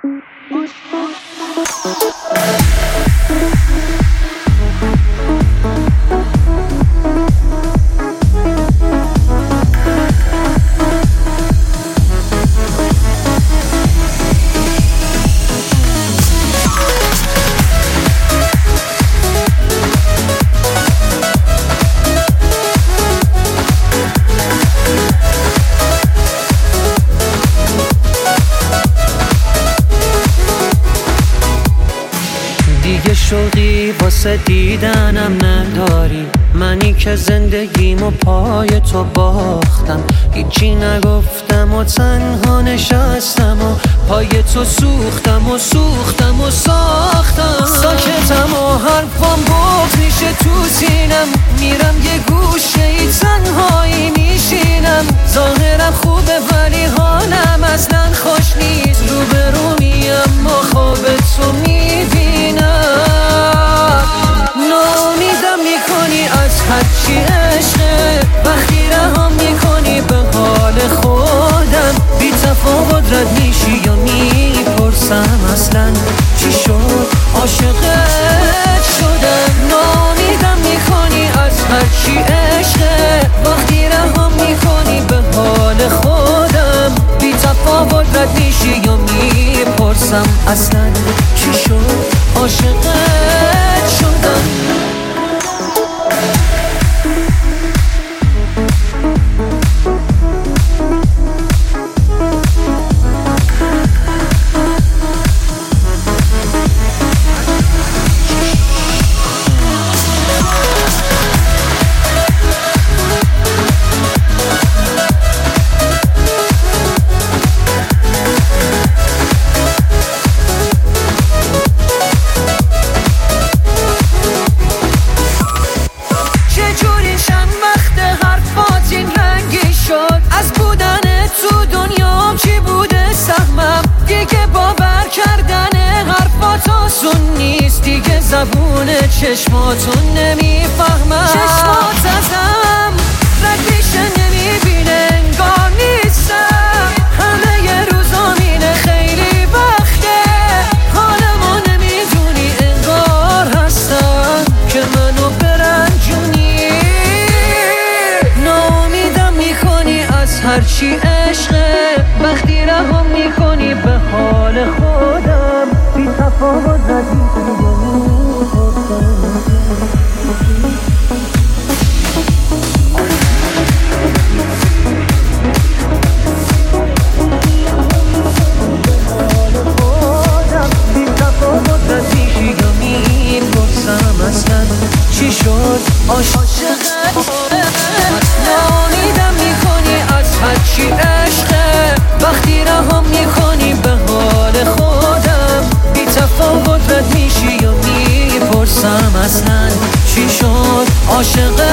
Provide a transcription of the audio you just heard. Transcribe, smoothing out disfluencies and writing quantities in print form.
دیگه شوقی واسه دیدنم نداری، منی که زندگیمو پای تو باختم، هیچی نگفتم و تنها نشستم و پای تو سوختم و سوختم و ساختم. ساکتم و حرفم بغض میشه تو سینم، میرم یه گوشه ای تنهایی میشینم. ظاهرم خوبه ولی حالم اصلا خوش نیست، روبرو میم و خواب تو میبینم. ناامیدم میکنی از هرچی عشقه، وقتی رهام میکنی به حال خودم. بی تفاوت رد میشی یا میپرسم اصلا چی شد عاشقت شدم. ناامیدم میکنی از هرچی عشقه، وقتی رهام میکنی به حال خودم. بی تفاوت رد میشی یا میپرسم اصلا چی شد عاشقت شدم. زبون چشماتون نمیفهمم، چشمات ازم رد میشه نمیبینه، انگار نیستم. همه ی روزام اینه خیلی وقته، حالمو نمیدونی انگار هستم که منو برنجونی. ناامیدم میکنی از هرچی عشقه، وقتی رهام میکنی به حال خودم. بی تفاوت ردی چی شد عاشقت. ناامیدم میکنی از هرچی عشقه، وقتی رهام میکنی به حال خودم. بی تفاوت رد میشی یا میپرسم اصلا چی شد عاشقت.